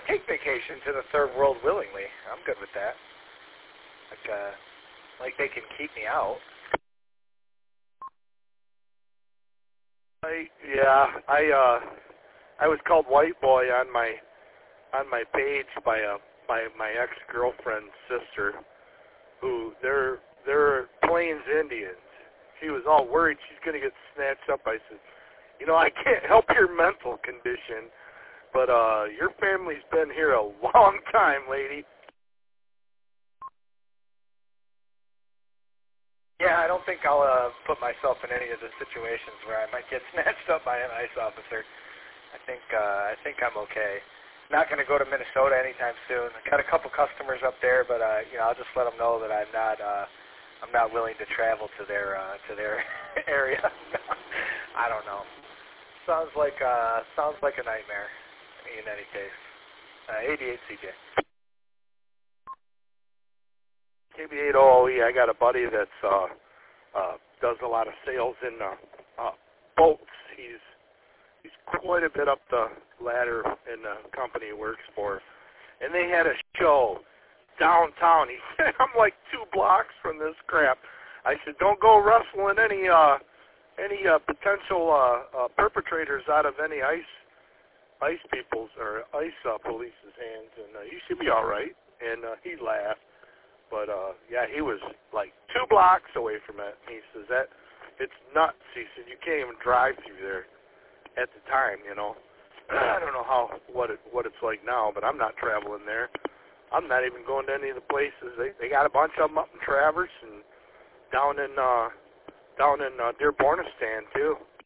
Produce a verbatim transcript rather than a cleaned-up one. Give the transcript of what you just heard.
take vacation to the third world willingly. I'm good with that. Like, uh, like they can keep me out. I, yeah, I uh, I was called white boy on my on my page by a by my ex-girlfriend's sister, who they're they're Plains Indians. She was all worried she's going to get snatched up. I said, you know, I can't help your mental condition, but uh, your family's been here a long time, lady. Yeah, I don't think I'll uh, put myself in any of the situations where I might get snatched up by an ICE officer. I think uh, I think I'm okay. Not going to go to Minnesota anytime soon. I got a couple customers up there, but uh, you know, I'll just let them know that I'm not uh, I'm not willing to travel to their uh, to their area. I don't know. Sounds like uh, sounds like a nightmare. In any case, uh, eighty-eight C J. K B eight O O E, I got a buddy that's uh, uh, does a lot of sales in uh, uh, boats. He's he's quite a bit up the ladder in the company he works for. And they had a show downtown. He said, I'm like two blocks from this crap. I said, don't go rustling any uh, any uh, potential uh, uh, perpetrators out of any ICE ICE people's or ICE uh, police's hands, and uh, you should be all right. And uh, he laughed. But, uh, yeah, he was like two blocks away from it. He says, that it's nuts. He said, you can't even drive through there at the time, you know. I don't know how what it what it's like now, but I'm not traveling there. I'm not even going to any of the places. They they got a bunch of them up in Traverse and down in uh, down in uh, Dearbornistan, too.